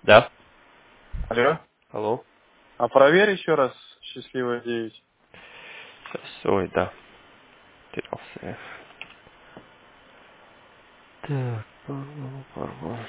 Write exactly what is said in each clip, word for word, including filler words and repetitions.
Да? Алло. Алло? А проверь еще раз счастливая девять. Сейчас, ой, да. Терялся я. Так, Павлова, Павлова.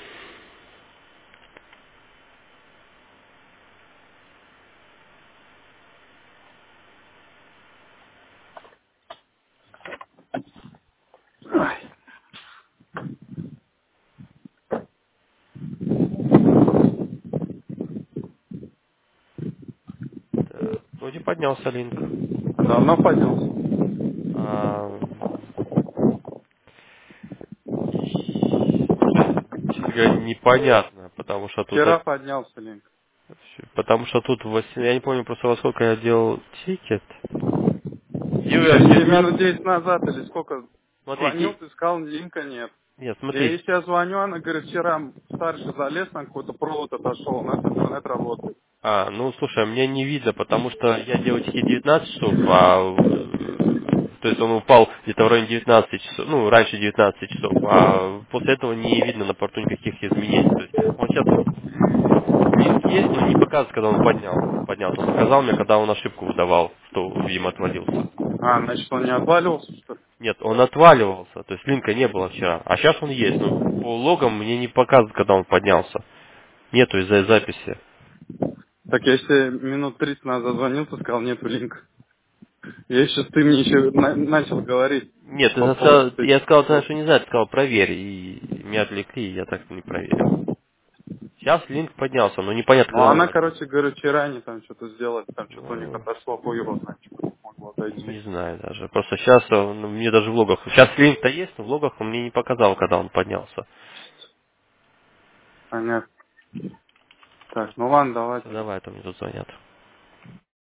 Так, вроде поднялся линк. Давно поднялся. А, честно говоря, непонятно, потому что тут, Вчера от- поднялся линк. потому что тут, восемь- я не помню просто во сколько я делал тикет. Юра, Еще мне- минут десять назад или сколько смотри, звонил, ти- ты сказал, линка нет. нет, Я ей смотри, сейчас звоню, она говорит, вчера старший залез, на какой-то провод отошел, у нас интернет работает. а, ну слушай, мне не видно, потому что я делал тикет девятнадцать часов, а э, то есть он упал где-то в районе девятнадцати часов, ну, раньше девятнадцати часов, а после этого не видно на порту никаких изменений. То есть он сейчас линк есть, но не показывает, когда он поднял, поднялся. Он показал мне, когда он ошибку выдавал, что, видимо, отвалился. А, значит, он не отваливался, что ли? Нет, он отваливался, то есть линка не было вчера, а сейчас он есть, но по логам мне не показывает, когда он поднялся. Нету из-за записи. Так я себе минут тридцать назад звонил, ты сказал, нету линка. Я сейчас, ты мне еще на- начал говорить Нет, по ты поводу сказал- этих. я сказал, знаешь, что не знаю, ты сказал, проверь, и меня отвлекли, и я так не проверил. Сейчас линк поднялся, но непонятно, Ну, когда он она, поднялся. короче, говорит, вчера они там что-то сделали, там что-то у них Ну, отошло, хуй его знает, что могло отойти. не знаю даже. Просто сейчас он, ну, мне даже в логах. Сейчас линк-то есть, но в логах он мне не показал, когда он поднялся. Понятно. Так, ну ладно, давай Все, тогда. давай, а то мне тут звонят.